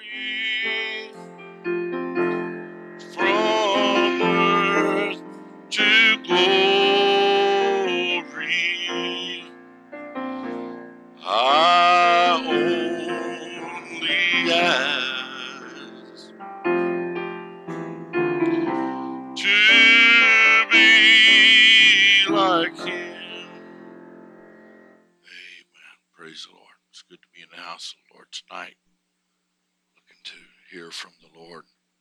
from earth to glory. I only ask to be like Him. Amen. Praise the Lord. It's good to be in the house of the Lord tonight. Looking to hear from the Lord.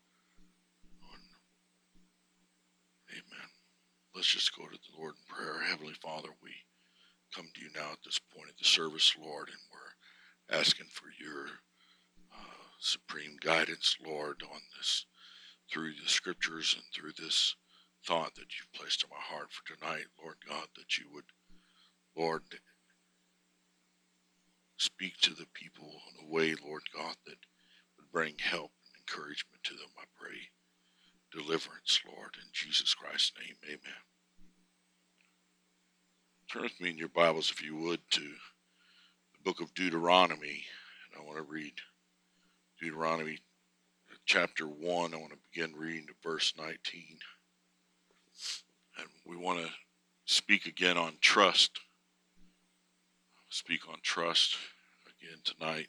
Amen. Let's just go to the Lord in prayer. Heavenly Father, we come to you now at this point of the service, Lord, and we're asking for your supreme guidance, Lord, on this, through the scriptures and through this thought that you've placed in my heart for tonight, Lord God, that you would, Lord, speak to the people in a way, Lord God, that would bring help and encouragement to them, I pray. Deliverance, Lord, in Jesus Christ's name, amen. Turn with me in your Bibles, if you would, to the book of Deuteronomy, and I want to read Deuteronomy chapter 1. I want to begin reading to verse 19. And we want to speak again on trust. Speak on trust again tonight.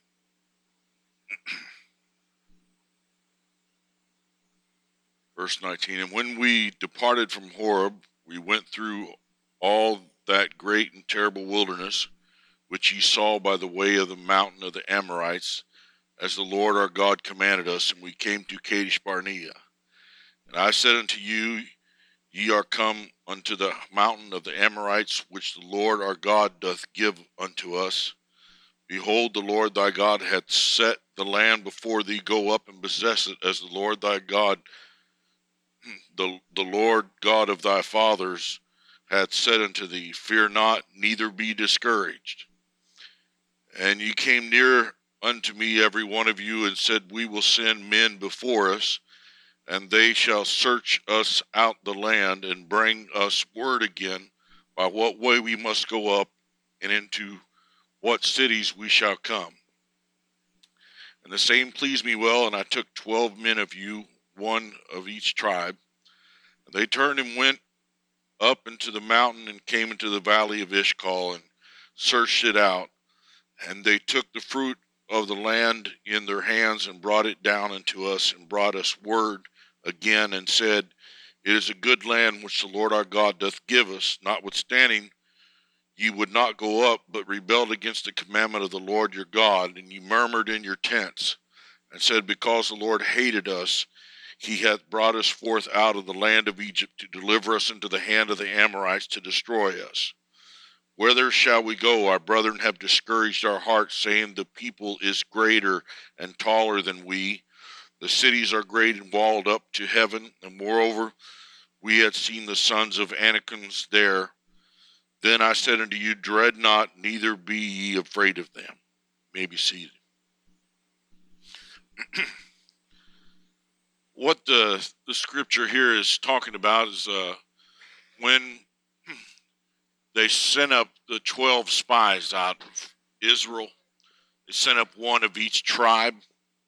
Verse 19, and when we departed from Horeb, we went through all that great and terrible wilderness, which ye saw by the way of the mountain of the Amorites, as the Lord our God commanded us, and we came to Kadesh Barnea. And I said unto you, ye are come unto the mountain of the Amorites, which the Lord our God doth give unto us. Behold, the Lord thy God hath set the land before thee. Go up and possess it, as the Lord thy God, the Lord God of thy fathers, hath said unto thee. Fear not, neither be discouraged. And ye came near unto me, every one of you, and said, we will send men before us, and they shall search us out the land, and bring us word again by what way we must go up, and into what cities we shall come. And the same pleased me well, and I took 12 men of you, one of each tribe. And they turned and went up into the mountain, and came into the valley of Eshcol, and searched it out. And they took the fruit of the land in their hands, and brought it down unto us, and brought us word again, and said, it is a good land which the Lord our God doth give us. Notwithstanding, ye would not go up, but rebelled against the commandment of the Lord your God, and ye murmured in your tents, and said, because the Lord hated us, he hath brought us forth out of the land of Egypt, to deliver us into the hand of the Amorites, to destroy us. Whither shall we go? Our brethren have discouraged our hearts, saying, the people is greater and taller than we. The cities are great and walled up to heaven, and moreover, we had seen the sons of Anakim there. Then I said unto you, dread not, neither be ye afraid of them. You may be seated. What the scripture here is talking about is when they sent up the 12 spies out of Israel. They sent up one of each tribe.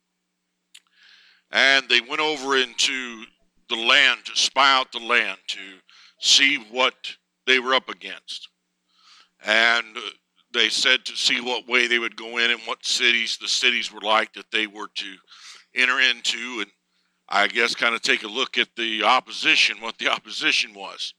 And they went over into the land to spy out the land, to see what they were up against. And they said to see what way they would go in and what cities the cities were like that they were to enter into, and I guess kind of take a look at the opposition, what the opposition was.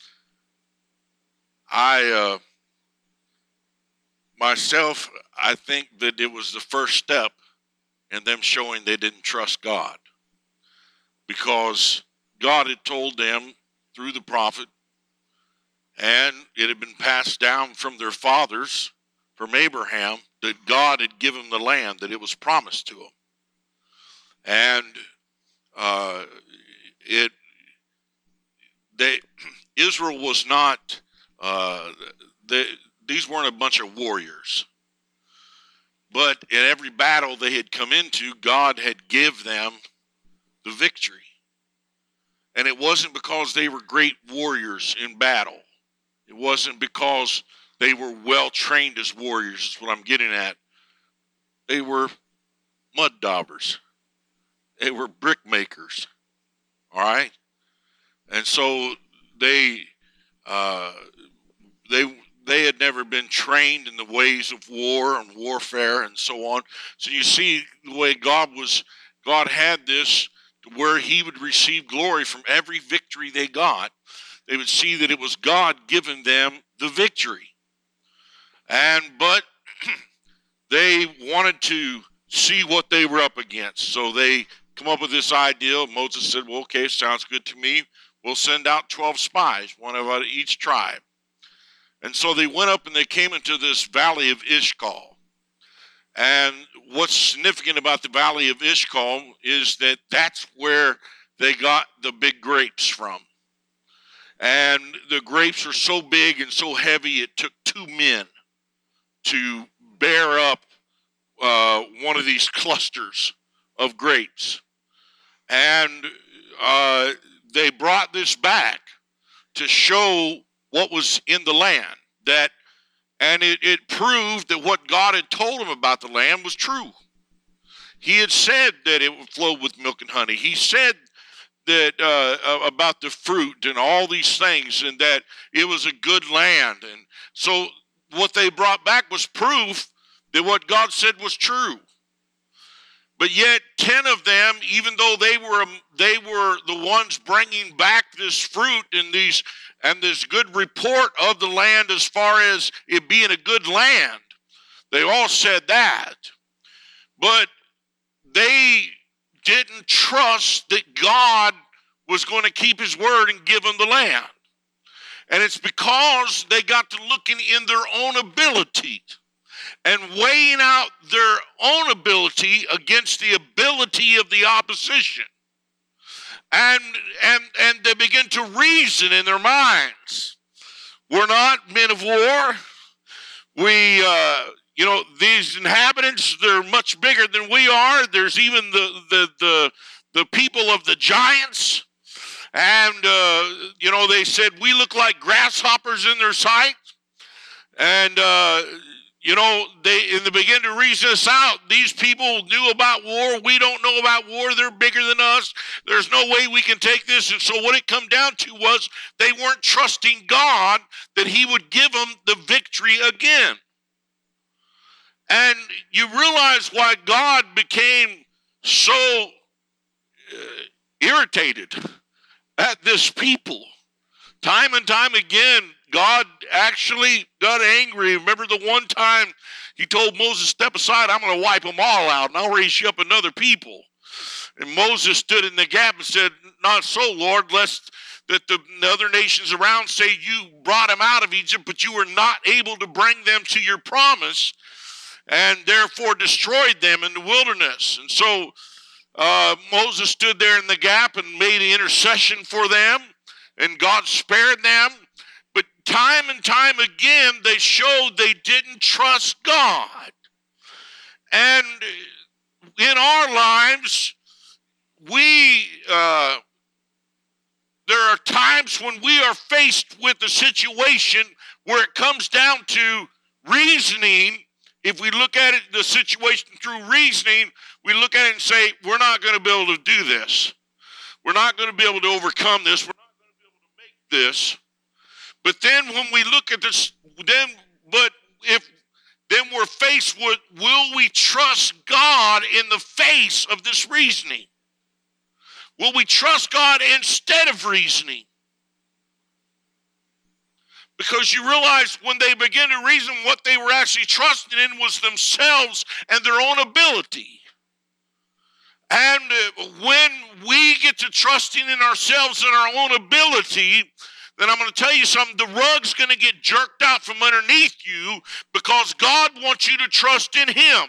Myself, I think that it was the first step in them showing they didn't trust God, because God had told them through the prophet, and it had been passed down from their fathers, from Abraham, that God had given the land, that it was promised to them. And Israel was not, these weren't a bunch of warriors. But in every battle they had come into, God had given them the victory. And it wasn't because they were great warriors in battle. It wasn't because they were well trained as warriors, is what I'm getting at. They were mud daubers. They were brick makers. All right? And so they had never been trained in the ways of war and warfare and so on. So you see the way God had this to where he would receive glory from every victory they got. They would see that it was God giving them the victory. But they wanted to see what they were up against. So they come up with this idea. Moses said, well, okay, sounds good to me. We'll send out 12 spies, one out of each tribe. And so they went up and they came into this valley of Eshcol. And what's significant about the valley of Eshcol is that that's where they got the big grapes from. And the grapes were so big and so heavy, it took 2 men to bear up one of these clusters of grapes. And they brought this back to show what was in the land. And it proved that what God had told them about the land was true. He had said that it would flow with milk and honey. He said that about the fruit and all these things, and that it was a good land. And so what they brought back was proof that what God said was true. But yet 10 of them, even though they were the ones bringing back this fruit and this good report of the land as far as it being a good land, they all said that. But they didn't trust that God was going to keep his word and give them the land. And it's because they got to looking in their own ability and weighing out their own ability against the ability of the opposition. And they begin to reason in their minds. We're not men of war. These inhabitants, they're much bigger than we are. There's even the people of the giants. And, they said, we look like grasshoppers in their sight. And, they begin to reason us out. These people knew about war. We don't know about war. They're bigger than us. There's no way we can take this. And so what it come down to was they weren't trusting God that he would give them the victory again. And you realize why God became so irritated at this people. Time and time again, God actually got angry. Remember the one time he told Moses, step aside, I'm going to wipe them all out, and I'll raise you up another people. And Moses stood in the gap and said, not so, Lord, lest that the other nations around say you brought them out of Egypt, but you were not able to bring them to your promise, and therefore destroyed them in the wilderness. And so Moses stood there in the gap and made an intercession for them, and God spared them. But time and time again, they showed they didn't trust God. And in our lives, there are times when we are faced with a situation where it comes down to reasoning. If we look at it, the situation through reasoning, we look at it and say, we're not going to be able to do this. We're not going to be able to overcome this. We're not going to be able to make this. But then when we look at this, then we're faced with, will we trust God in the face of this reasoning? Will we trust God instead of reasoning? Because you realize when they begin to reason, what they were actually trusting in was themselves and their own ability. And when we get to trusting in ourselves and our own ability, then I'm going to tell you something, the rug's going to get jerked out from underneath you because God wants you to trust in him.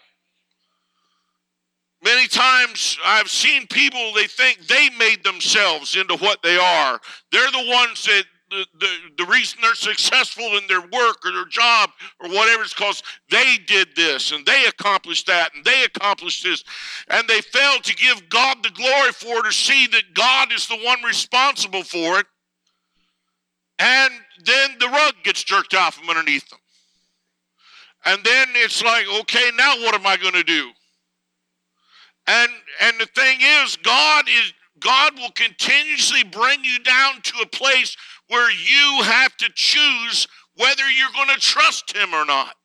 Many times I've seen people, they think they made themselves into what they are. They're the ones that, the reason they're successful in their work or their job or whatever is because they did this and they accomplished that and they accomplished this. And they fail to give God the glory for it or see that God is the one responsible for it. And then the rug gets jerked out from underneath them. And then it's like, okay, now what am I going to do? And And the thing is, God will continuously bring you down to a place where you have to choose whether you're going to trust him or not.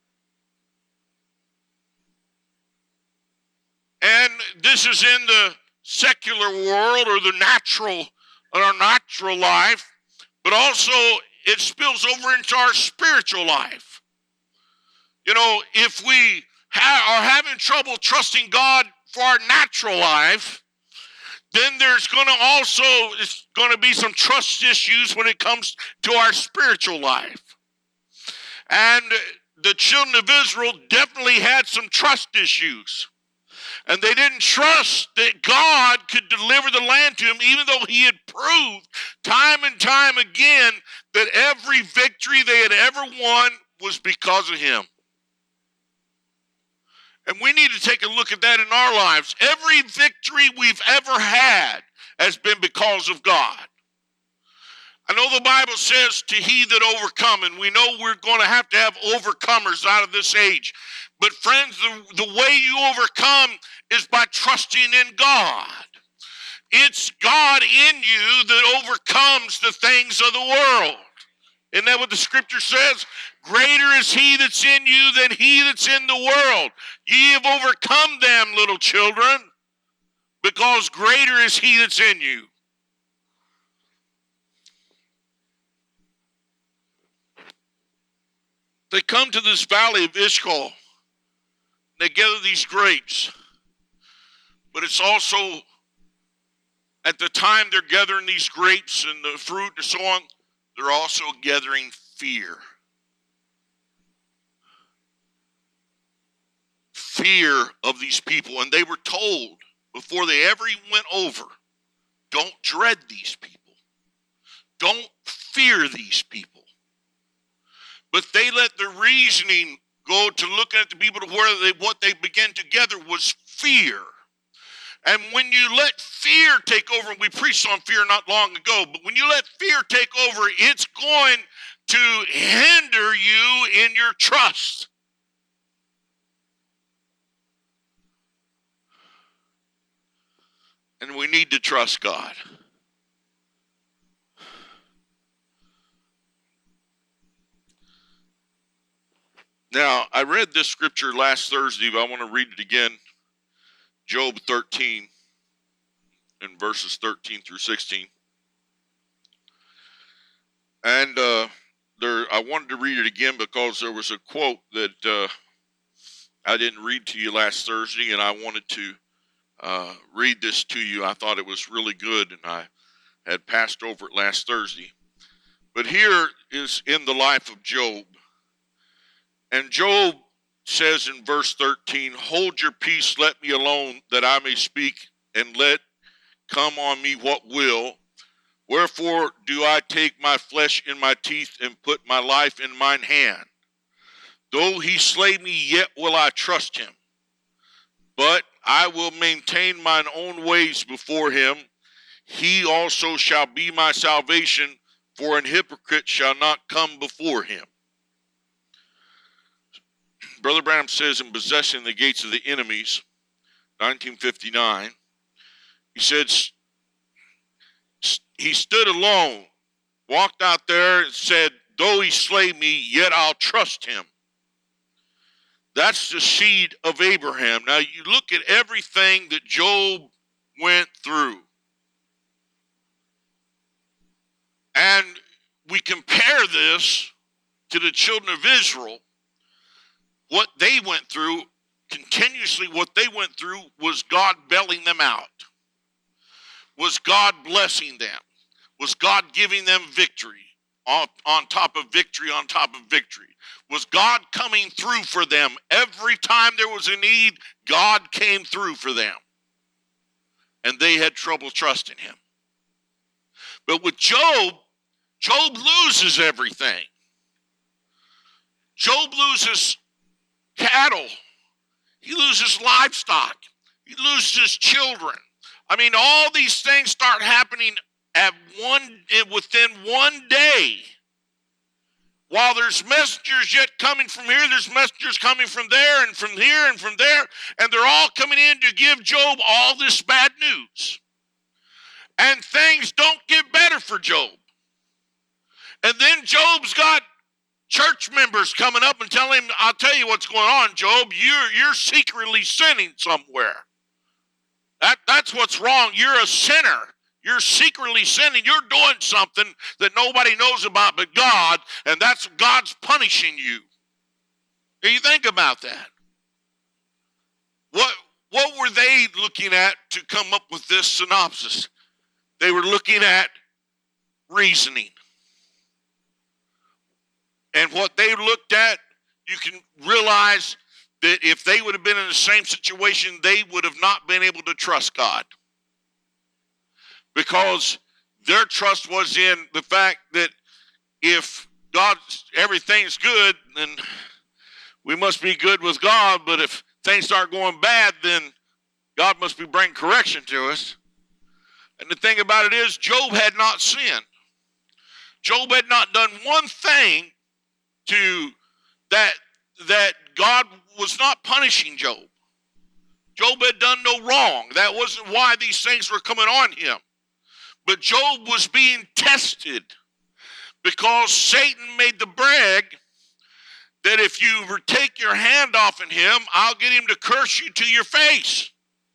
And this is in the secular world or the natural life, but also it spills over into our spiritual life. You know, if we are having trouble trusting God for our natural life, then there's going to be some trust issues when it comes to our spiritual life. And the children of Israel definitely had some trust issues. And they didn't trust that God could deliver the land to them, even though he had proved time and time again that every victory they had ever won was because of him. And we need to take a look at that in our lives. Every victory we've ever had has been because of God. I know the Bible says to he that overcome, and we know we're going to have overcomers out of this age. But friends, the way you overcome is by trusting in God. It's God in you that overcomes the things of the world. Isn't that what the scripture says? Greater is he that's in you than he that's in the world. Ye have overcome them, little children, because greater is he that's in you. They come to this valley of Eshcol. They gather these grapes. But it's also, at the time they're gathering these grapes and the fruit and so on, they're also gathering fear. Fear of these people. And they were told before they ever even went over, don't dread these people. Don't fear these people. But they let the reasoning go to looking at the people to where what they began to gather was fear. And when you let fear take over, and we preached on fear not long ago, but when you let fear take over, it's going to hinder you in your trust. And we need to trust God. Now, I read this scripture last Thursday, but I want to read it again. Job 13, in verses 13 through 16. And I wanted to read it again because there was a quote that I didn't read to you last Thursday, and I wanted to read this to you. I thought it was really good, and I had passed over it last Thursday. But here is in the life of Job. And Job says in verse 13, hold your peace, let me alone, that I may speak, and let come on me what will. Wherefore do I take my flesh in my teeth, and put my life in mine hand? Though he slay me, yet will I trust him. But I will maintain mine own ways before him. He also shall be my salvation, for an hypocrite shall not come before him. Brother Branham says in Possessing the Gates of the Enemies, 1959, he said, he stood alone, walked out there and said, though he slay me, yet I'll trust him. That's the seed of Abraham. Now you look at everything that Job went through. And we compare this to the children of Israel. What they went through, continuously what they went through was God bailing them out. Was God blessing them? Was God giving them victory on top of victory on top of victory? Was God coming through for them? Every time there was a need, God came through for them. And they had trouble trusting him. But with Job, Job loses everything. Job loses cattle. He loses livestock. He loses children. I mean, all these things start happening within one day. While there's messengers yet coming from here, there's messengers coming from there and from here and from there, and they're all coming in to give Job all this bad news. And things don't get better for Job. And then Job's got church members coming up and telling him, I'll tell you what's going on, Job. You're secretly sinning somewhere. That's what's wrong. You're a sinner. You're secretly sinning. You're doing something that nobody knows about but God, and that's God's punishing you. Do you think about that? What were they looking at to come up with this synopsis? They were looking at reasoning. And what they looked at, you can realize that if they would have been in the same situation, they would have not been able to trust God. Because their trust was in the fact that if everything's good, then we must be good with God. But if things start going bad, then God must be bringing correction to us. And the thing about it is, Job had not sinned. Job had not done one thing to that God was not punishing Job. Job had done no wrong. That wasn't why these things were coming on him. But Job was being tested because Satan made the brag that if you take your hand off of him, I'll get him to curse you to your face.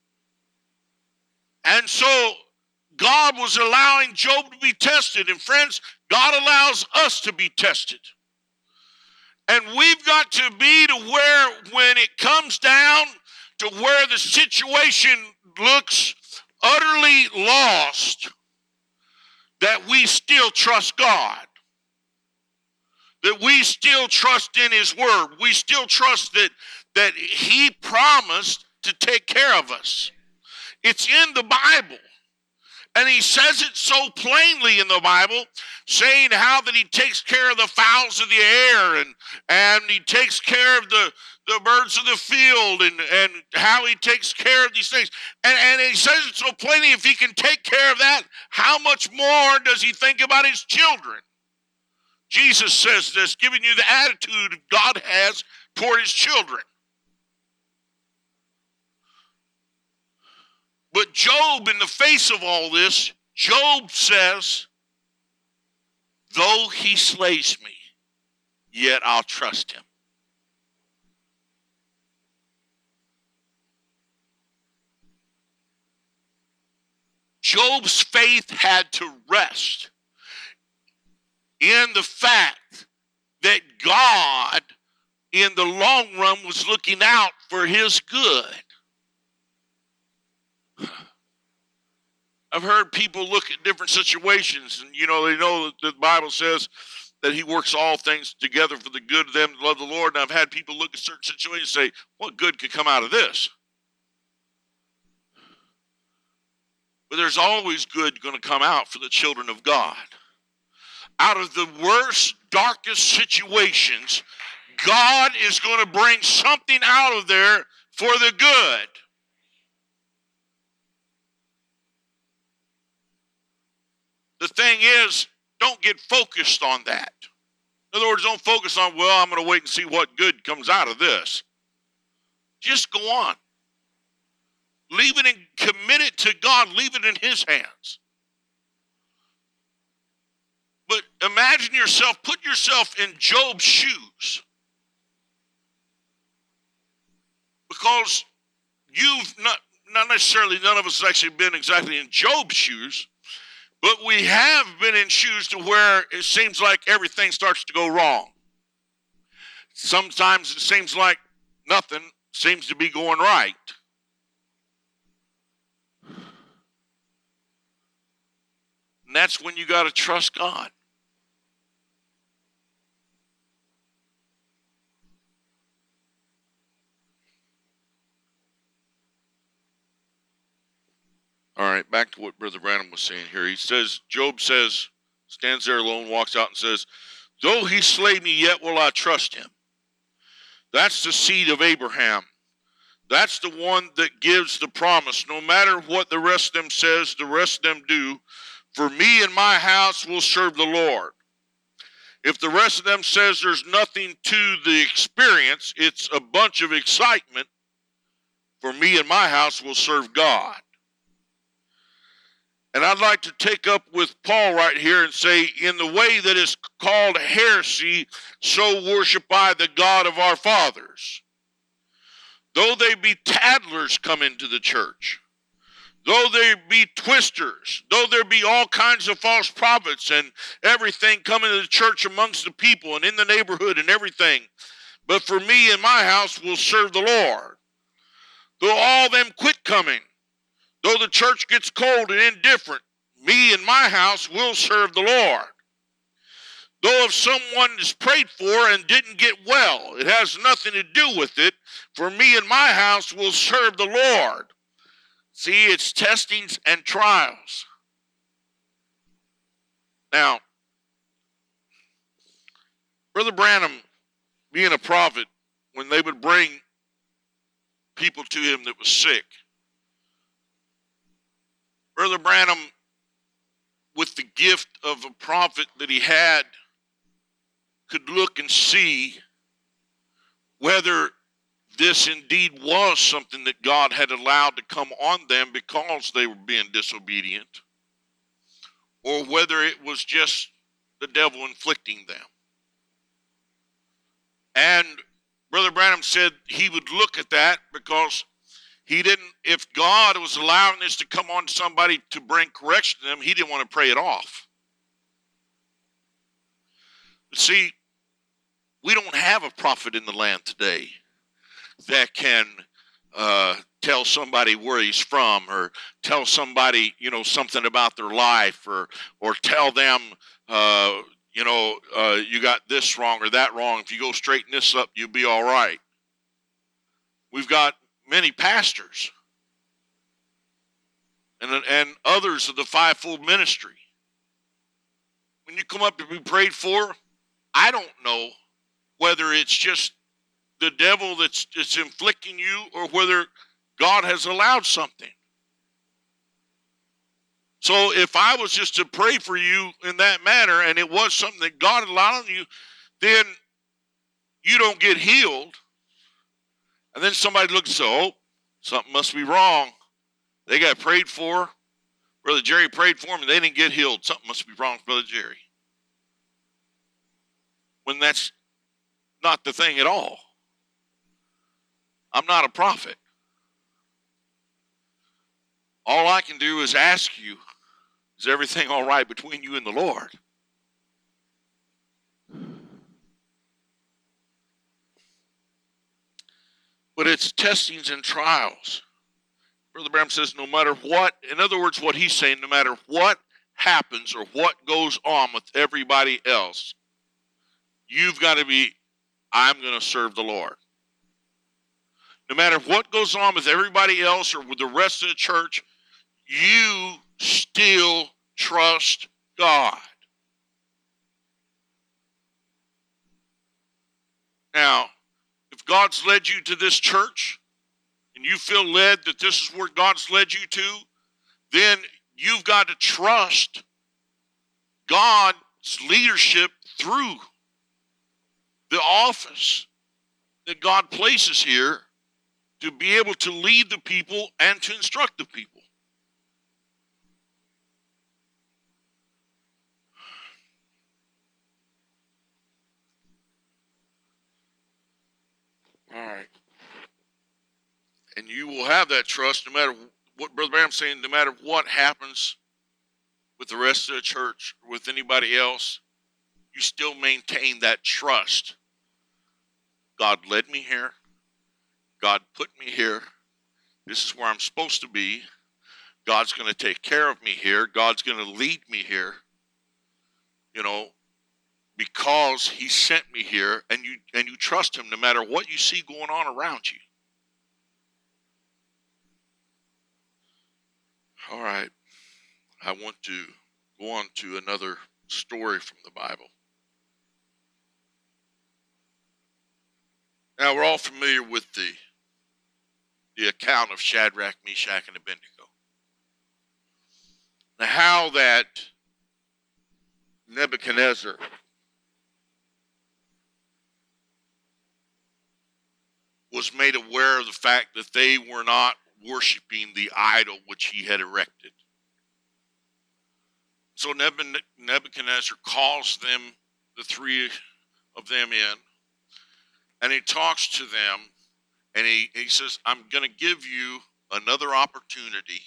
And so God was allowing Job to be tested. And friends, God allows us to be tested. And we've got to be to where when it comes down to where the situation looks utterly lost, that we still trust God. That we still trust in his word. We still trust that he promised to take care of us. It's in the Bible. And he says it so plainly in the Bible, saying how that he takes care of the fowls of the air and he takes care of the birds of the field and how he takes care of these things. And he says it so plainly, if he can take care of that, how much more does he think about his children? Jesus says this, giving you the attitude God has toward his children. But Job, in the face of all this, Job says, though he slays me, yet I'll trust him. Job's faith had to rest in the fact that God, in the long run, was looking out for his good. I've heard people look at different situations, and they know that the Bible says that he works all things together for the good of them that love the Lord. And I've had people look at certain situations and say, what good could come out of this? But there's always good going to come out for the children of God. Out of the worst, darkest situations, God is going to bring something out of there for the good. The thing is, don't get focused on that. In other words, don't focus on, I'm going to wait and see what good comes out of this. Just go on. Leave it and commit it to God. Leave it in his hands. But imagine yourself, put yourself in Job's shoes. Because you've not necessarily, none of us have actually been exactly in Job's shoes, but we have been in shoes to where it seems like everything starts to go wrong. Sometimes it seems like nothing seems to be going right. And that's when you got to trust God. All right, back to what Brother Branham was saying here. He says, Job says, stands there alone, walks out and says, though he slay me, yet will I trust him. That's the seed of Abraham. That's the one that gives the promise. No matter what the rest of them says, the rest of them do. For me and my house will serve the Lord. If the rest of them says there's nothing to the experience, it's a bunch of excitement, for me and my house will serve God. And I'd like to take up with Paul right here and say, in the way that is called heresy, so worship I the God of our fathers. Though they be tattlers come into the church, though there be twisters, though there be all kinds of false prophets and everything coming to the church amongst the people and in the neighborhood and everything, but for me and my house will serve the Lord. Though all them quit coming, though the church gets cold and indifferent, me and my house will serve the Lord. Though if someone is prayed for and didn't get well, it has nothing to do with it, for me and my house will serve the Lord. See, it's testings and trials. Now, Brother Branham, being a prophet, when they would bring people to him that was sick, Brother Branham, with the gift of a prophet that he had, could look and see whether this indeed was something that God had allowed to come on them because they were being disobedient, or whether it was just the devil inflicting them. And Brother Branham said he would look at that because he didn't, if God was allowing this to come on somebody to bring correction to them, he didn't want to pray it off. But see, we don't have a prophet in the land today that can tell somebody where he's from, or tell somebody, something about their life, or tell them, you got this wrong or that wrong. If you go straighten this up, you'll be all right. We've got many pastors and others of the fivefold ministry. When you come up to be prayed for, I don't know whether it's just the devil that's inflicting you or whether God has allowed something. So if I was just to pray for you in that manner and it was something that God allowed on you, then you don't get healed. And then somebody looks and says, oh, something must be wrong. They got prayed for. Brother Jerry prayed for them and they didn't get healed. Something must be wrong with Brother Jerry. When that's not the thing at all. I'm not a prophet. All I can do is ask you, is everything all right between you and the Lord? But it's testings and trials. Brother Branham says no matter what, in other words, what he's saying, no matter what happens or what goes on with everybody else, you've got to be, I'm going to serve the Lord. No matter what goes on with everybody else or with the rest of the church, you still trust God. Now, if God's led you to this church and you feel led that this is where God's led you to, then you've got to trust God's leadership through the office that God places here to be able to lead the people and to instruct the people. All right. And you will have that trust no matter what Brother Branham's saying, no matter what happens with the rest of the church or with anybody else, you still maintain that trust. God led me here. God put me here. This is where I'm supposed to be. God's going to take care of me here. God's going to lead me here. Because he sent me here, and you trust him no matter what you see going on around you. All right. I want to go on to another story from the Bible. Now, we're all familiar with the account of Shadrach, Meshach, and Abednego. Now, how that Nebuchadnezzar was made aware of the fact that they were not worshiping the idol which he had erected. So Nebuchadnezzar calls them, the three of them in, and he talks to them, and he says, I'm going to give you another opportunity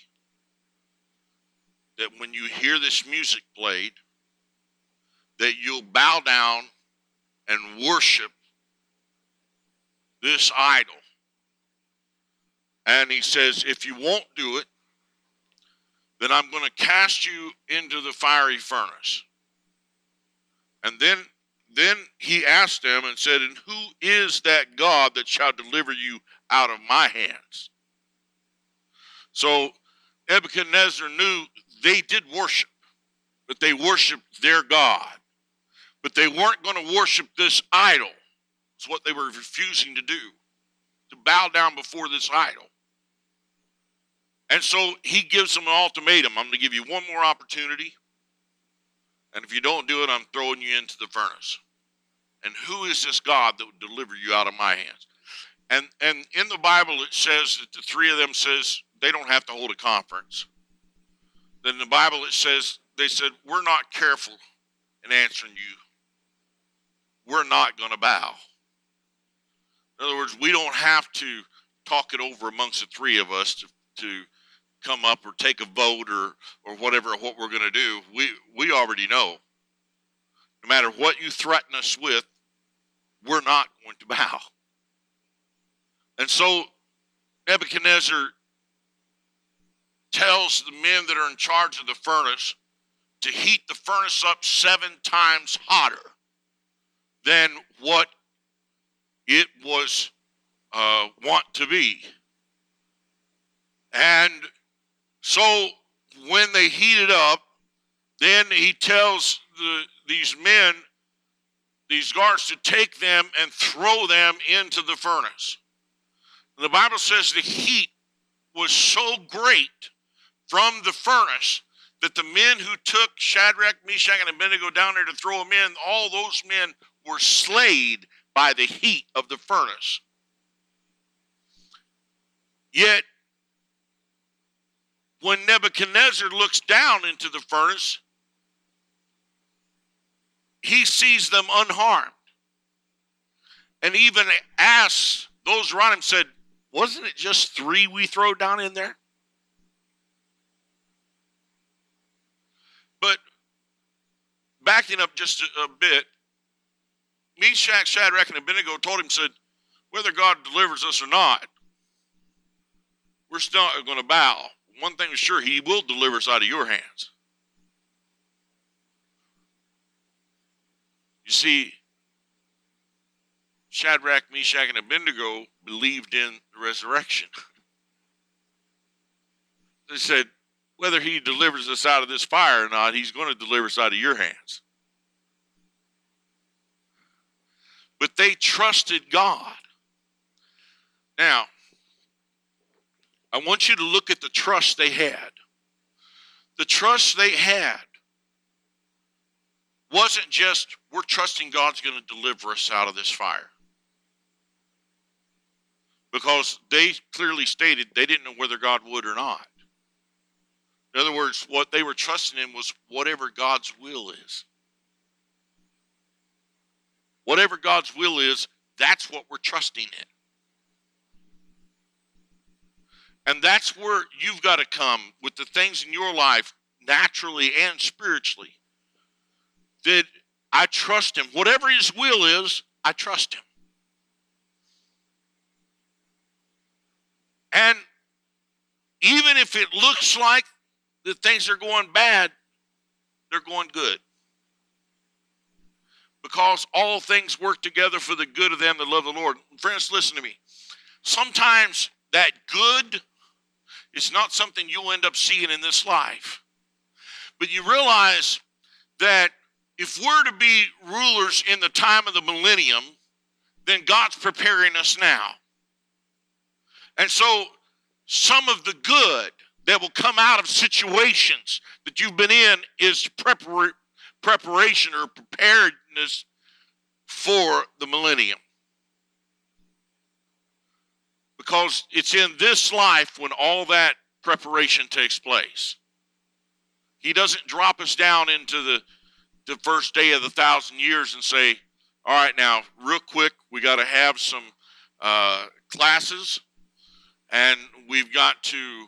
that when you hear this music played, that you'll bow down and worship this idol. And he says, if you won't do it, then I'm going to cast you into the fiery furnace. And then he asked them and said, and who is that God that shall deliver you out of my hands? So Nebuchadnezzar knew they did worship, but they worshiped their God. But they weren't going to worship this idol. It's what they were refusing to do, to bow down before this idol. And so he gives them an ultimatum. I'm going to give you one more opportunity. And if you don't do it, I'm throwing you into the furnace. And who is this God that would deliver you out of my hands? And in the Bible, it says that the three of them says they don't have to hold a conference. Then in the Bible, it says, they said, we're not careful in answering you. We're not going to bow. In other words, we don't have to talk it over amongst the three of us to come up or take a vote or whatever, what we're going to do. We already know. No matter what you threaten us with, we're not going to bow. And so Nebuchadnezzar tells the men that are in charge of the furnace to heat the furnace up 7 times hotter than what it was wont to be. And so when they heat it up, then he tells these men, these guards, to take them and throw them into the furnace. The Bible says the heat was so great from the furnace that the men who took Shadrach, Meshach, and Abednego down there to throw them in, all those men were slayed by the heat of the furnace. Yet, when Nebuchadnezzar looks down into the furnace, he sees them unharmed. And even asks those around him, said, wasn't it just 3 we throw down in there? But backing up just a bit, Meshach, Shadrach, and Abednego told him, said, whether God delivers us or not, we're still not going to bow. One thing is sure, he will deliver us out of your hands. You see, Shadrach, Meshach, and Abednego believed in the resurrection. They said, whether he delivers us out of this fire or not, he's going to deliver us out of your hands. But they trusted God. Now, I want you to look at the trust they had. The trust they had wasn't just, we're trusting God's going to deliver us out of this fire. Because they clearly stated they didn't know whether God would or not. In other words, what they were trusting in was whatever God's will is. Whatever God's will is, that's what we're trusting in. And that's where you've got to come with the things in your life, naturally and spiritually, that I trust him. Whatever his will is, I trust him. And even if it looks like that things are going bad, they're going good. Because all things work together for the good of them that love the Lord. Friends, listen to me. Sometimes that good is not something you'll end up seeing in this life. But you realize that if we're to be rulers in the time of the millennium, then God's preparing us now. And so some of the good that will come out of situations that you've been in is preparation or preparedness for the millennium. Because it's in this life when all that preparation takes place. He doesn't drop us down into the first day of the 1,000 years and say, all right, now, real quick, we got to have some classes, and we've got to,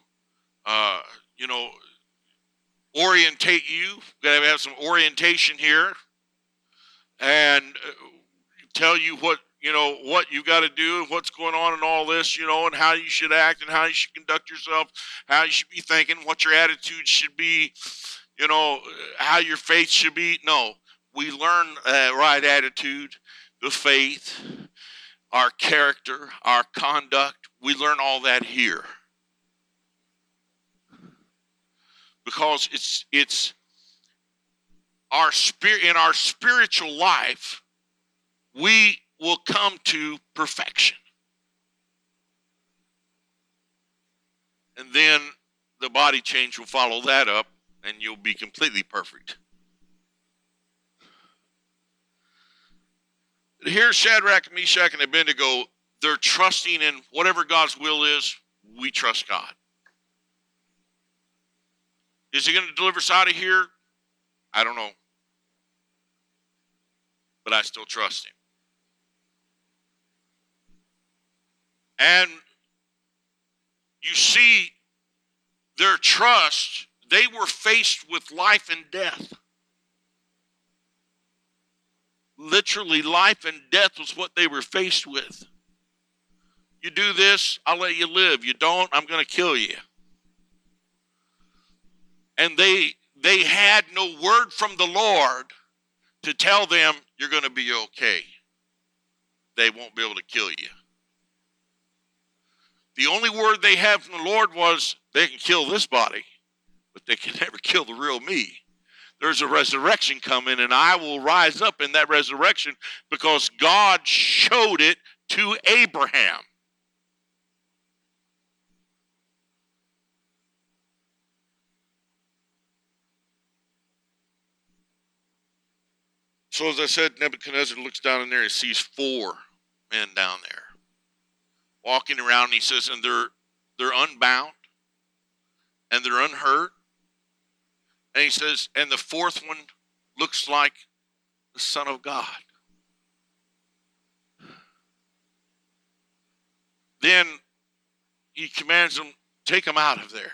orientate you. We've got to have some orientation here and tell you what you got to do and what's going on and all this, and how you should act and how you should conduct yourself, how you should be thinking, what your attitude should be, how your faith should be. No, we learn right attitude, the faith, our character, our conduct. We learn all that here. Because it's our spirit, in our spiritual life, we will come to perfection. And then the body change will follow that up, and you'll be completely perfect. Here, Shadrach, Meshach, and Abednego, they're trusting in whatever God's will is. We trust God. Is he going to deliver us out of here? I don't know. But I still trust him. And you see their trust, they were faced with life and death. Literally, life and death was what they were faced with. You do this, I'll let you live. You don't, I'm going to kill you. And they had no word from the Lord to tell them, you're going to be okay. They won't be able to kill you. The only word they have from the Lord was, they can kill this body, but they can never kill the real me. There's a resurrection coming, and I will rise up in that resurrection because God showed it to Abraham. So as I said, Nebuchadnezzar looks down in there and sees 4 men down there walking around, and he says, and they're unbound and they're unhurt. And he says, and the 4th one looks like the Son of God. Then he commands them, take them out of there.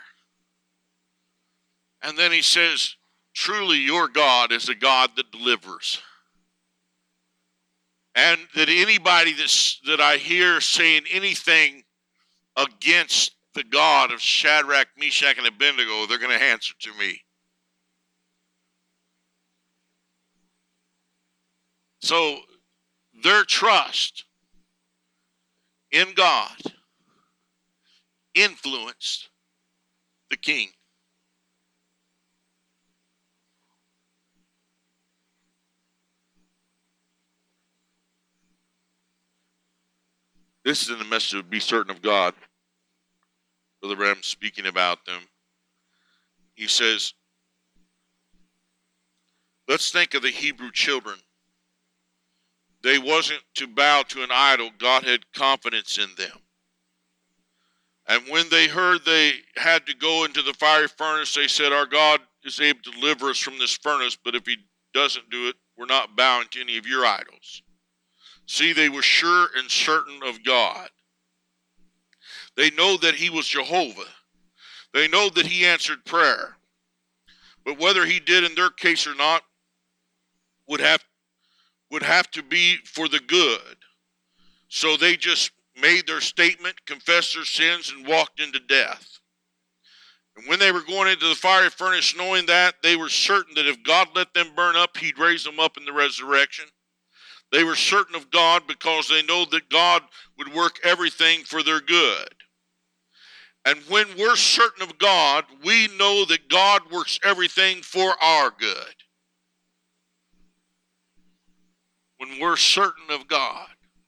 And then he says, truly your God is a God that delivers. And that anybody that I hear saying anything against the God of Shadrach, Meshach, and Abednego, they're going to answer to me. So their trust in God influenced the king. This is in the message of be certain of God. Brother Branham speaking about them. He says, let's think of the Hebrew children. They wasn't to bow to an idol. God had confidence in them. And when they heard they had to go into the fiery furnace, they said, our God is able to deliver us from this furnace, but if he doesn't do it, we're not bowing to any of your idols. See, they were sure and certain of God. They know that he was Jehovah. They know that he answered prayer. But whether he did in their case or not would have to be for the good. So they just made their statement, confessed their sins, and walked into death. And when they were going into the fiery furnace, knowing that, they were certain that if God let them burn up, he'd raise them up in the resurrection. They were certain of God because they know that God would work everything for their good. And when we're certain of God, we know that God works everything for our good. When we're certain of God,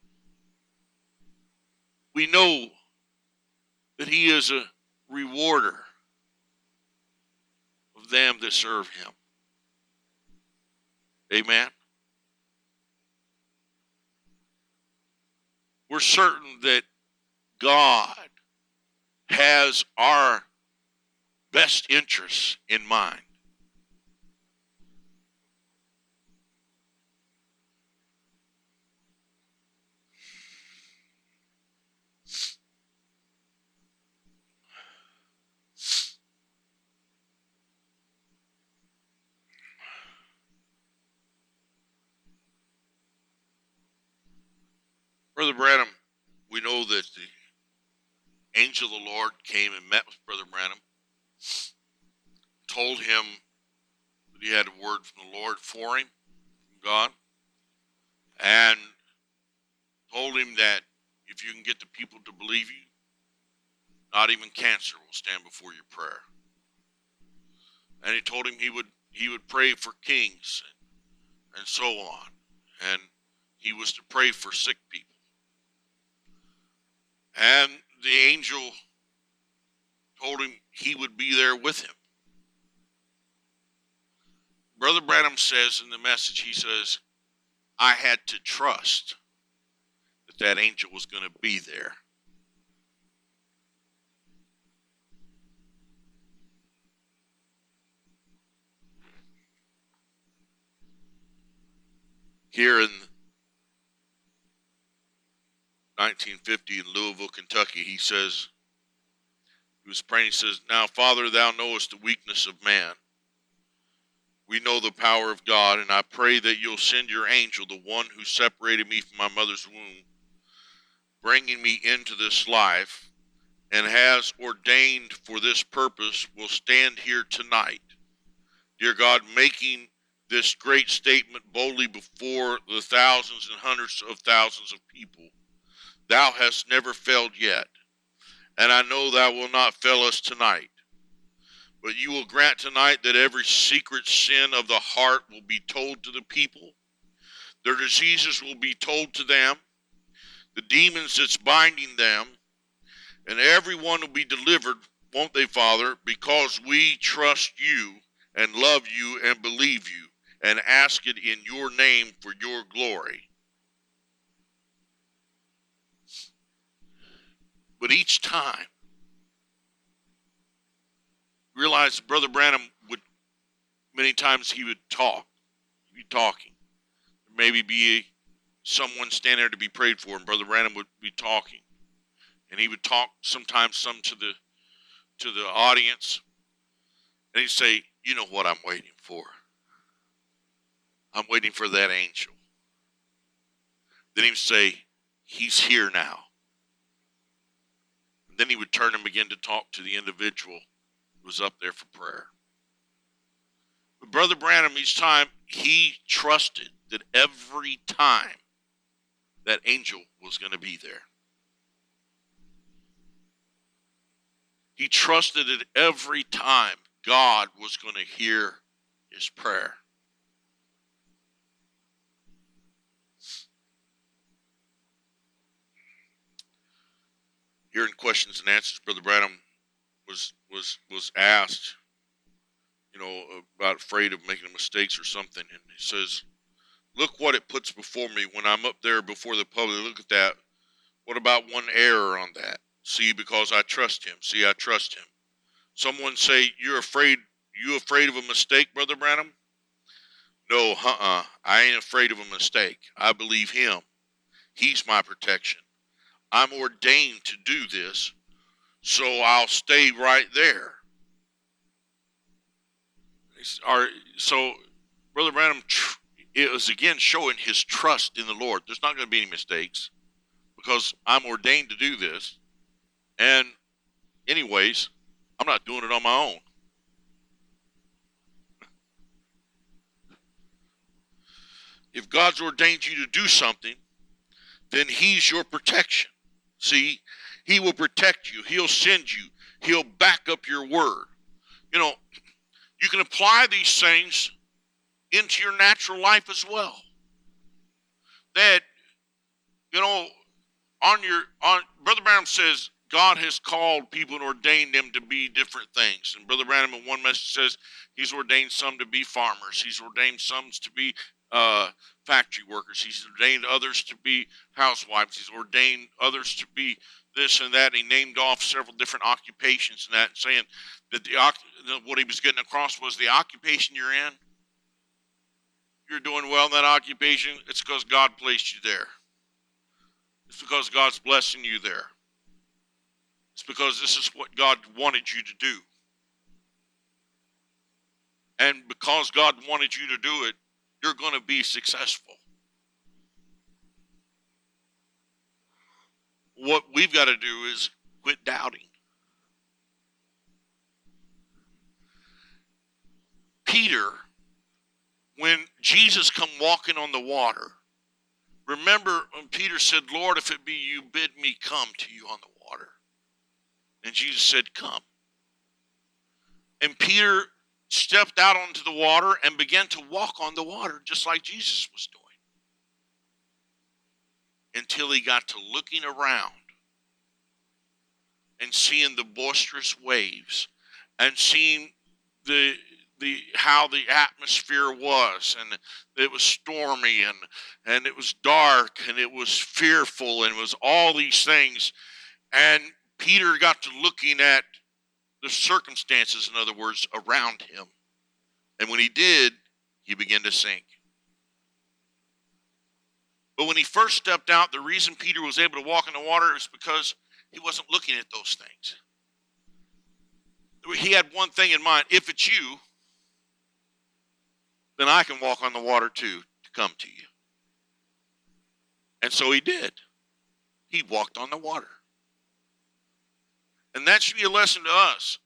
we know that he is a rewarder of them that serve him. Amen. We're certain that God has our best interests in mind. Brother Branham, we know that the angel of the Lord came and met with Brother Branham, told him that he had a word from the Lord for him, from God, and told him that if you can get the people to believe you, not even cancer will stand before your prayer. And he told him he would pray for kings and so on. And he was to pray for sick people. And the angel told him he would be there with him. Brother Branham says in the message, he says, I had to trust that angel was going to be there. Here in 1950 in Louisville, Kentucky, he says, he was praying, he says, now, Father, thou knowest the weakness of man. We know the power of God, and I pray that you'll send your angel, the one who separated me from my mother's womb, bringing me into this life, and has ordained for this purpose, will stand here tonight. Dear God, making this great statement boldly before the thousands and hundreds of thousands of people. Thou hast never failed yet, and I know thou wilt not fail us tonight. But you will grant tonight that every secret sin of the heart will be told to the people. Their diseases will be told to them. The demons that's binding them. And everyone will be delivered, won't they, Father? Because we trust you and love you and believe you and ask it in your name for your glory. But each time, realize Brother Branham would, many times he would talk. He'd be talking. Maybe be someone standing there to be prayed for, and Brother Branham would be talking. And he would talk sometimes some to the audience. And he'd say, you know what I'm waiting for? I'm waiting for that angel. Then he would say, he's here now. And then he would turn and begin to talk to the individual who was up there for prayer. But Brother Branham, each time, he trusted that every time that angel was going to be there. He trusted that every time God was going to hear his prayer. Here in questions and answers, Brother Branham was asked, about afraid of making mistakes or something, and he says, look what it puts before me when I'm up there before the public. Look at that. What about one error on that? See, because I trust him. See, I trust him. Someone say, you afraid of a mistake, Brother Branham? No, I ain't afraid of a mistake. I believe him. He's my protection. I'm ordained to do this, so I'll stay right there. So, Brother Branham, it was again showing his trust in the Lord. There's not going to be any mistakes because I'm ordained to do this. And anyways, I'm not doing it on my own. If God's ordained you to do something, then he's your protection. See, he will protect you. He'll send you. He'll back up your word. You can apply these things into your natural life as well. That, Brother Branham says God has called people and ordained them to be different things. And Brother Branham in one message says he's ordained some to be farmers. He's ordained some to be factory workers. He's ordained others to be housewives. He's ordained others to be this and that. And he named off several different occupations and that, saying that what he was getting across was the occupation you're in, you're doing well in that occupation, it's because God placed you there. It's because God's blessing you there. It's because this is what God wanted you to do. And because God wanted you to do it, you're going to be successful. What we've got to do is quit doubting. Peter, when Jesus come walking on the water, remember when Peter said, Lord, if it be you, bid me come to you on the water. And Jesus said, come. And Peter stepped out onto the water and began to walk on the water just like Jesus was doing. Until he got to looking around and seeing the boisterous waves and seeing the how the atmosphere was, and it was stormy and it was dark and it was fearful and it was all these things. And Peter got to looking at the circumstances, in other words, around him. And when he did, he began to sink. But when he first stepped out, the reason Peter was able to walk in the water is because he wasn't looking at those things. He had one thing in mind. If it's you, then I can walk on the water too to come to you. And so he did. He walked on the water. And that should be a lesson to us.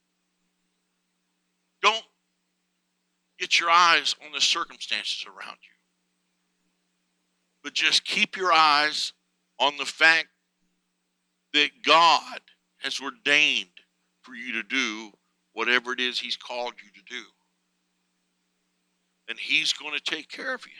Don't get your eyes on the circumstances around you. But just keep your eyes on the fact that God has ordained for you to do whatever it is he's called you to do. And he's going to take care of you.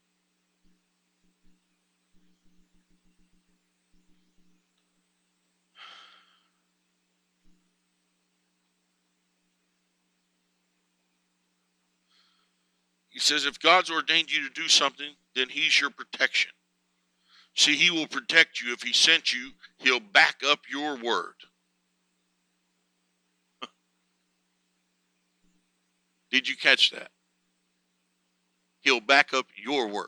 He says if God's ordained you to do something, then he's your protection. See, he will protect you. If he sent you, he'll back up your word. Did you catch that? He'll back up your word.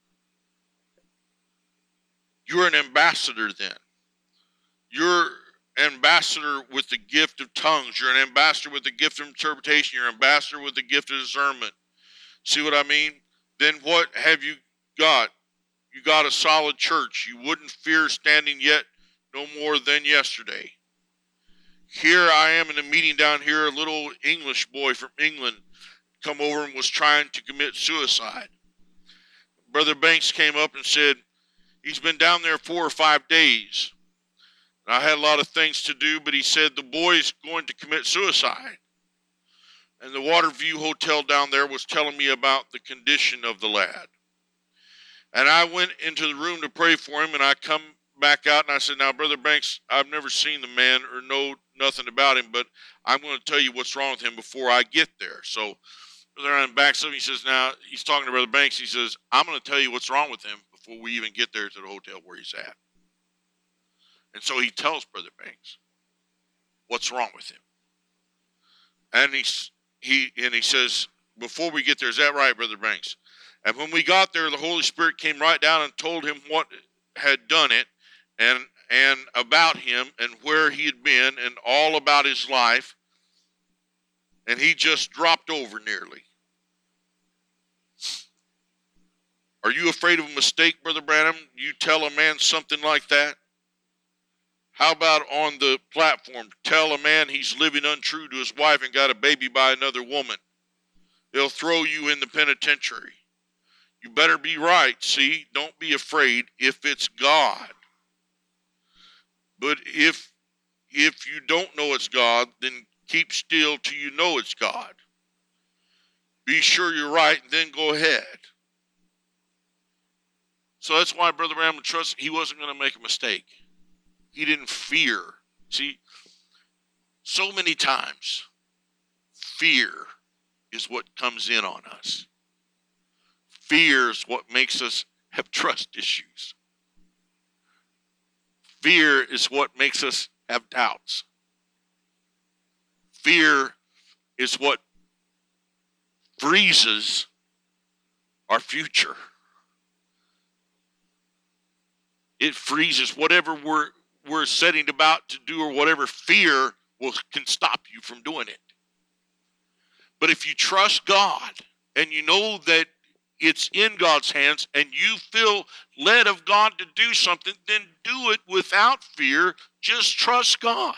You're an ambassador then. You're an ambassador with the gift of tongues. You're an ambassador with the gift of interpretation. You're an ambassador with the gift of discernment. See what I mean? Then what have you got? You got a solid church. You wouldn't fear standing yet no more than yesterday. Here I am in a meeting down here, a little English boy from England come over and was trying to commit suicide. Brother Banks came up and said, he's been down there 4 or 5 days. And I had a lot of things to do, but he said the boy's going to commit suicide. And the Waterview Hotel down there was telling me about the condition of the lad. And I went into the room to pray for him, and I come back out and I said, now, Brother Banks, I've never seen the man or know nothing about him, but I'm going to tell you what's wrong with him before I get there. So Brother Aaron backs up. He says, now, he's talking to Brother Banks. He says, I'm going to tell you what's wrong with him before we even get there to the hotel where he's at. And so he tells Brother Banks what's wrong with him. And he says, before we get there, is that right, Brother Banks? And when we got there, the Holy Spirit came right down and told him what had done it and about him and where he had been and all about his life. And he just dropped over nearly. Are you afraid of a mistake, Brother Branham? You tell a man something like that? How about on the platform, tell a man he's living untrue to his wife and got a baby by another woman? They'll throw you in the penitentiary. You better be right, see? Don't be afraid if it's God. But if you don't know it's God, then keep still till you know it's God. Be sure you're right, and then go ahead. So that's why Brother Branham trusted he wasn't going to make a mistake. He didn't fear. See, so many times, fear is what comes in on us. Fear is what makes us have trust issues. Fear is what makes us have doubts. Fear is what freezes our future. It freezes whatever we're setting about to do, or whatever fear can stop you from doing it. But if you trust God and you know that it's in God's hands and you feel led of God to do something, then do it without fear. Just trust God.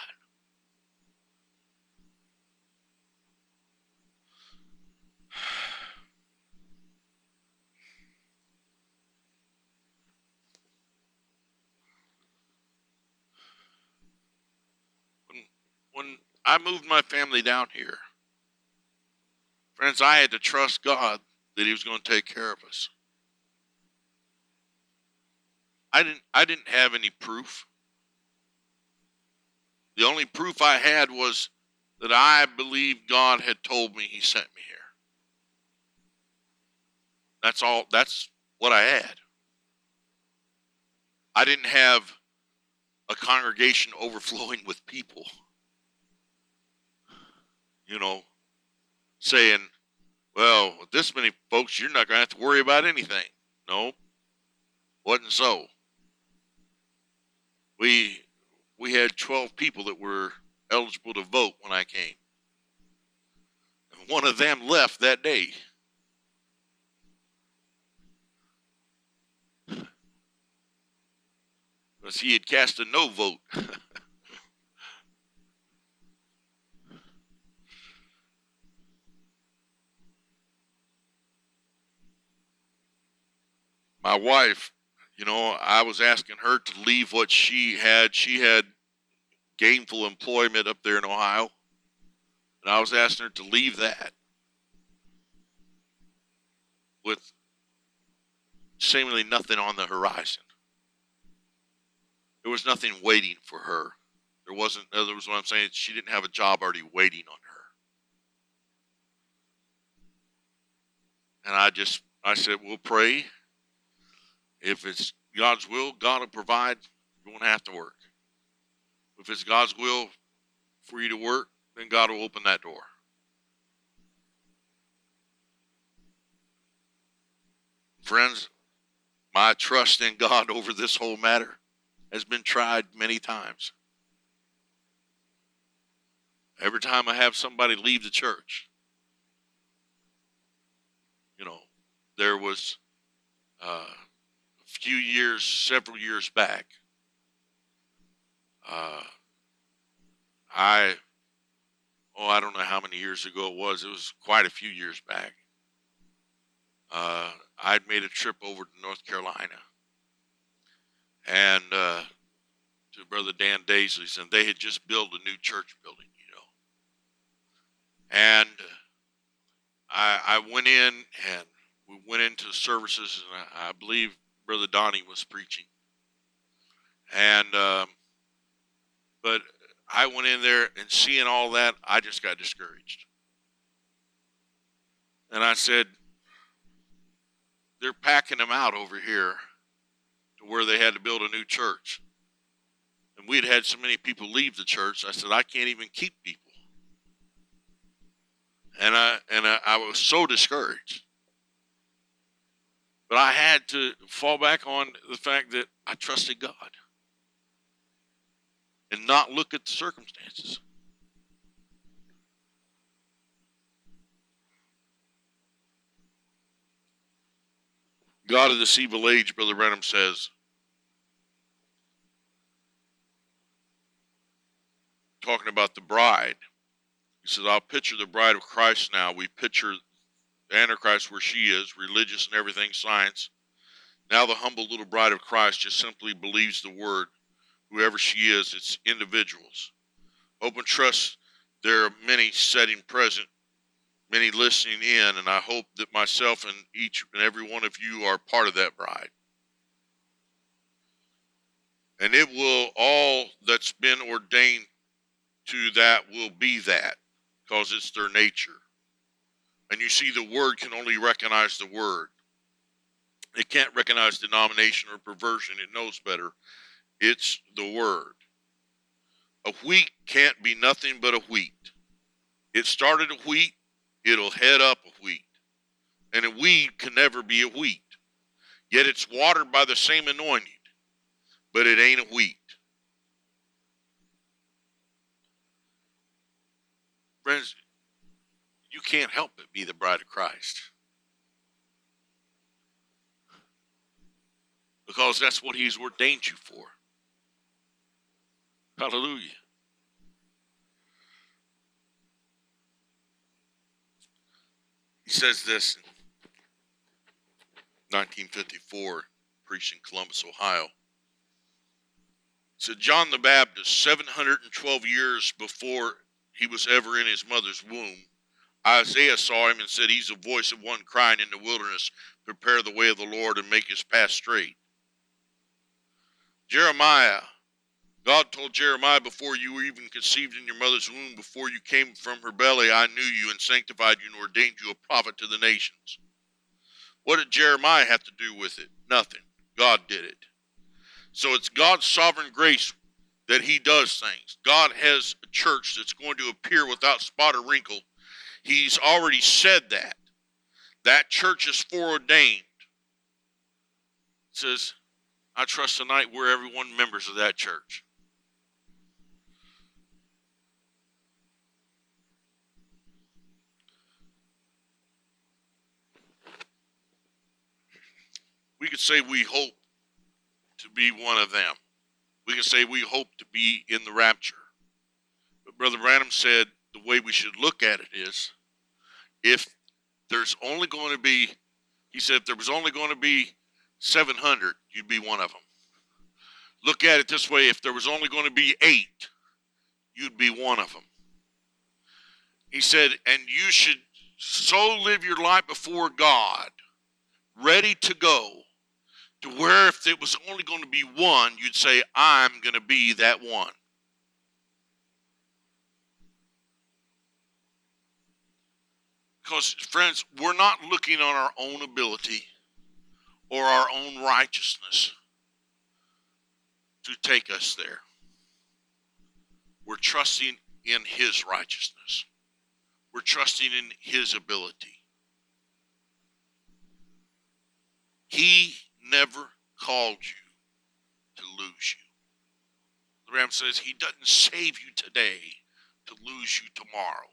When I moved my family down here, friends, I had to trust God that He was going to take care of us. I didn't have any proof. The only proof I had was that I believed God had told me He sent me here. That's all. That's what I had. I didn't have a congregation overflowing with people, saying, well, with this many folks, you're not going to have to worry about anything. No, wasn't so. We had 12 people that were eligible to vote when I came. And one of them left that day. Because he had cast a no vote. My wife, I was asking her to leave what she had. She had gainful employment up there in Ohio. And I was asking her to leave that with seemingly nothing on the horizon. There was nothing waiting for her. There wasn't, in other words, what I'm saying, she didn't have a job already waiting on her. And I said, we'll pray. If it's God's will, God will provide. You won't have to work. If it's God's will for you to work, then God will open that door. Friends, my trust in God over this whole matter has been tried many times. Every time I have somebody leave the church, there was several years back, I don't know how many years ago it was. It was quite a few years back. I'd made a trip over to North Carolina and to Brother Dan Daisley's, and they had just built a new church building, And I went in, and we went into services, and I believe Brother Donnie was preaching. And but I went in there, and seeing all that, I just got discouraged. And I said, they're packing them out over here to where they had to build a new church. And we'd had so many people leave the church, I said, I can't even keep people. And I was so discouraged. But I had to fall back on the fact that I trusted God and not look at the circumstances. God of this evil age, Brother Branham says, talking about the bride, he says, I'll picture the bride of Christ now. We picture the Antichrist where she is, religious and everything, science. Now the humble little bride of Christ just simply believes the word. Whoever she is, it's individuals. Hope and trust there are many sitting present, many listening in, and I hope that myself and each and every one of you are part of that bride. And it will, all that's been ordained to that will be that, because it's their nature. And you see, the word can only recognize the word. It can't recognize denomination or perversion. It knows better. It's the Word. A wheat can't be nothing but a wheat. It started a wheat, it'll head up a wheat. And a weed can never be a wheat. Yet it's watered by the same anointing, but it ain't a wheat. Friends, you can't help but be the bride of Christ. Because that's what he's ordained you for. Hallelujah. He says this in 1954, preaching Columbus, Ohio. He said, John the Baptist, 712 years before he was ever in his mother's womb, Isaiah saw him and said, he's the voice of one crying in the wilderness, prepare the way of the Lord and make his path straight. Jeremiah, God told Jeremiah, before you were even conceived in your mother's womb, before you came from her belly, I knew you and sanctified you and ordained you a prophet to the nations. What did Jeremiah have to do with it? Nothing. God did it. So it's God's sovereign grace that he does things. God has a church that's going to appear without spot or wrinkle. He's already said that. That church is foreordained. It says, I trust tonight we're everyone members of that church. We could say we hope to be one of them. We can say we hope to be in the rapture. But Brother Branham said the way we should look at it is, if there's only going to be, he said, if there was only going to be 700, you'd be one of them. Look at it this way, if there was only going to be 8, you'd be one of them. He said, and you should so live your life before God, ready to go, to where if it was only going to be one, you'd say, I'm going to be that one. Because, friends, we're not looking on our own ability or our own righteousness to take us there. We're trusting in his righteousness. We're trusting in his ability. He never called you to lose you. The Ram says he doesn't save you today to lose you tomorrow.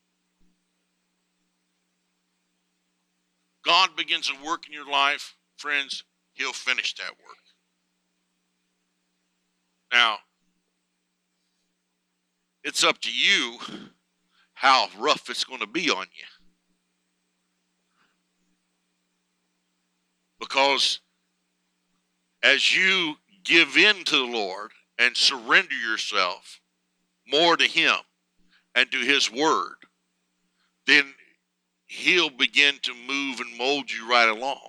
God begins a work in your life, friends, he'll finish that work. Now, it's up to you how rough it's going to be on you. Because as you give in to the Lord and surrender yourself more to him and to his word, then he'll begin to move and mold you right along.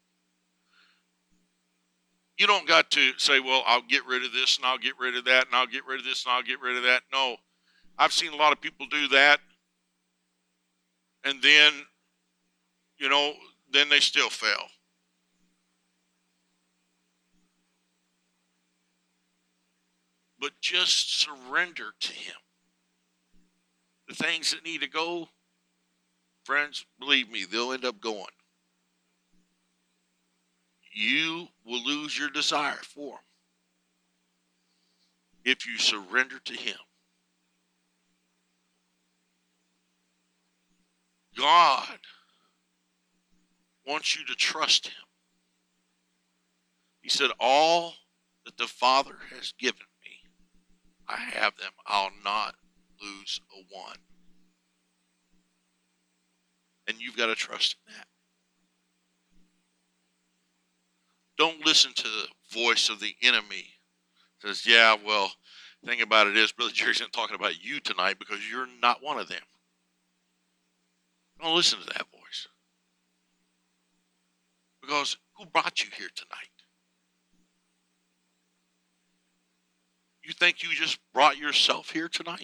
You don't got to say, well, I'll get rid of this and I'll get rid of that and I'll get rid of this and I'll get rid of that. No, I've seen a lot of people do that. And then, then they still fail. But just surrender to him. The things that need to go, friends, believe me, they'll end up going. You will lose your desire for them if you surrender to him. God wants you to trust him. He said, all that the Father has given me, I have them. I'll not lose a one. And you've got to trust in that. Don't listen to the voice of the enemy. It says, yeah, well, the thing about it is, Brother Jerry's not talking about you tonight because you're not one of them. Don't listen to that voice. Because who brought you here tonight? You think you just brought yourself here tonight?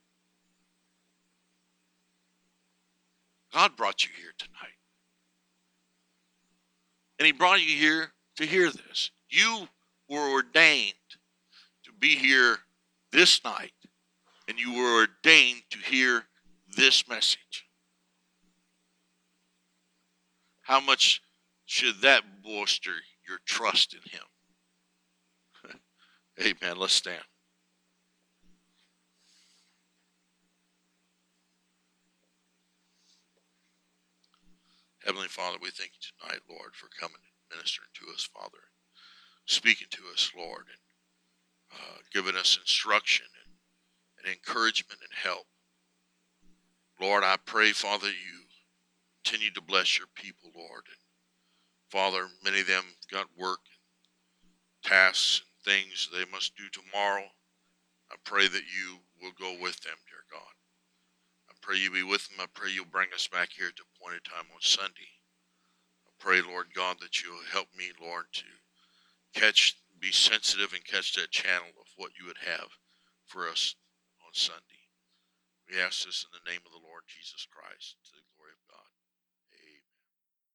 God brought you here tonight. And he brought you here to hear this. You were ordained to be here this night, and you were ordained to hear this message. How much should that bolster your trust in him? Amen. Let's stand. Heavenly Father, we thank you tonight, Lord, for coming and ministering to us, Father, speaking to us, Lord, and giving us instruction and encouragement and help. Lord, I pray, Father, you continue to bless your people, Lord. And Father, many of them got work and tasks and things they must do tomorrow. I pray that you will go with them, dear God. I pray you be with them. I pray you'll bring us back here at the appointed time on Sunday. I pray, Lord God, that you'll help me, Lord, to be sensitive and catch that channel of what you would have for us on Sunday. We ask this in the name of the Lord Jesus Christ.